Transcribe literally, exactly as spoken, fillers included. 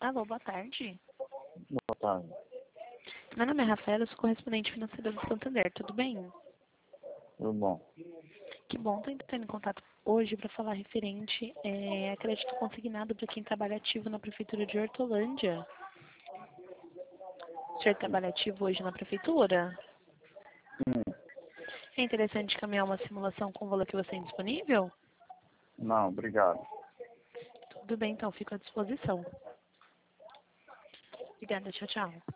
Alô, boa tarde. Boa tarde. Meu nome é Rafaela, eu sou correspondente financeira do Santander, tudo bem? Tudo bom? Que bom, estou entrando em contato hoje para falar referente é, a crédito consignado para quem trabalha ativo na Prefeitura de Hortolândia. O senhor trabalha ativo hoje na Prefeitura? Hum, É interessante caminhar uma simulação com o valor que você tem disponível? não, obrigado. Tudo bem, então, fico à disposição. Obrigada, tchau, tchau.